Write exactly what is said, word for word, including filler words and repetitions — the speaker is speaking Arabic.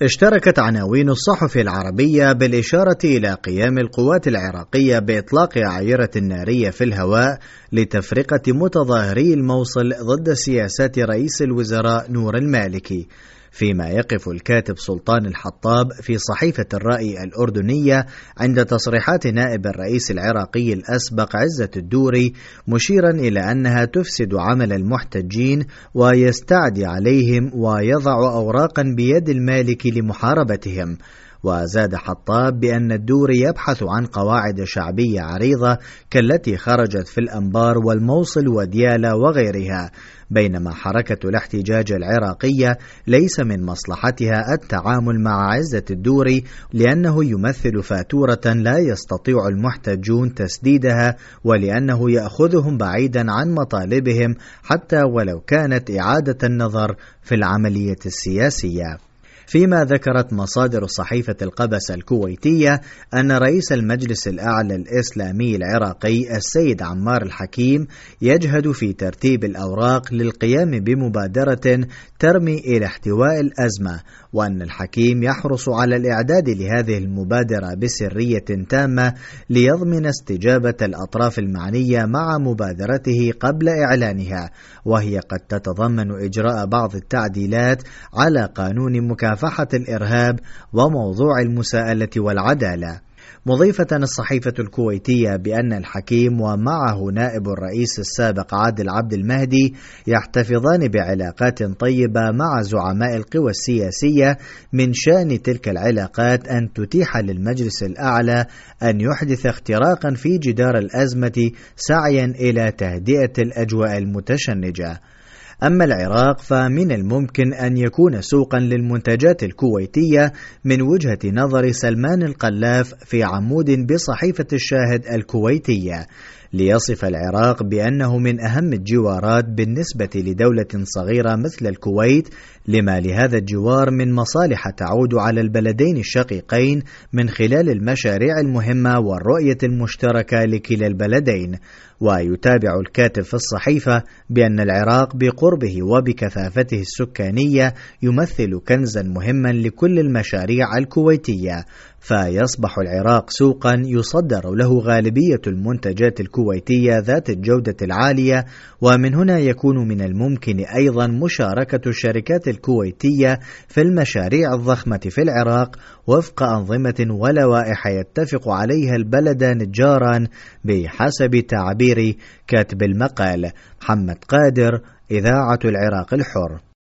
اشتركت عناوين الصحف العربية بالإشارة إلى قيام القوات العراقية بإطلاق أعيرة نارية في الهواء لتفرقة متظاهري الموصل ضد سياسات رئيس الوزراء نور المالكي، فيما يقف الكاتب سلطان الحطاب في صحيفة الرأي الأردنية عند تصريحات نائب الرئيس العراقي الأسبق عزة الدوري، مشيرا إلى أنها تفسد عمل المحتجين ويستعدي عليهم ويضع أوراقا بيد المالكي لمحاربتهم. وزاد حطاب بأن الدوري يبحث عن قواعد شعبية عريضة كالتي خرجت في الأنبار والموصل وديالى وغيرها، بينما حركة الاحتجاج العراقية ليس من مصلحتها التعامل مع عزة الدوري، لأنه يمثل فاتورة لا يستطيع المحتجون تسديدها، ولأنه يأخذهم بعيدا عن مطالبهم حتى ولو كانت إعادة النظر في العملية السياسية. فيما ذكرت مصادر صحيفة القبس الكويتية أن رئيس المجلس الأعلى الإسلامي العراقي السيد عمار الحكيم يجهد في ترتيب الأوراق للقيام بمبادرة ترمي إلى احتواء الأزمة، وأن الحكيم يحرص على الإعداد لهذه المبادرة بسرية تامة ليضمن استجابة الأطراف المعنية مع مبادرته قبل إعلانها، وهي قد تتضمن إجراء بعض التعديلات على قانون مكافحة الإرهاب وموضوع المساءلة والعدالة. مضيفة الصحيفة الكويتية بأن الحكيم ومعه نائب الرئيس السابق عادل عبد المهدي يحتفظان بعلاقات طيبة مع زعماء القوى السياسية، من شأن تلك العلاقات أن تتيح للمجلس الأعلى أن يحدث اختراقا في جدار الأزمة سعيا إلى تهدئة الأجواء المتشنجة. أما العراق فمن الممكن أن يكون سوقا للمنتجات الكويتية من وجهة نظر سلمان القلاف في عمود بصحيفة الشاهد الكويتية، ليصف العراق بأنه من أهم الجوارات بالنسبة لدولة صغيرة مثل الكويت، لما لهذا الجوار من مصالح تعود على البلدين الشقيقين من خلال المشاريع المهمة والرؤية المشتركة لكلا البلدين. ويتابع الكاتب في الصحيفة بأن العراق بقربه وبكثافته السكانية يمثل كنزا مهما لكل المشاريع الكويتية، فيصبح العراق سوقا يصدر له غالبية المنتجات الكويتية ذات الجودة العالية، ومن هنا يكون من الممكن أيضا مشاركة الشركات الكويتية في المشاريع الضخمة في العراق وفق أنظمة ولوائح يتفق عليها البلدان الجاران بحسب تعبير كاتب المقال محمد قادر، إذاعة العراق الحر.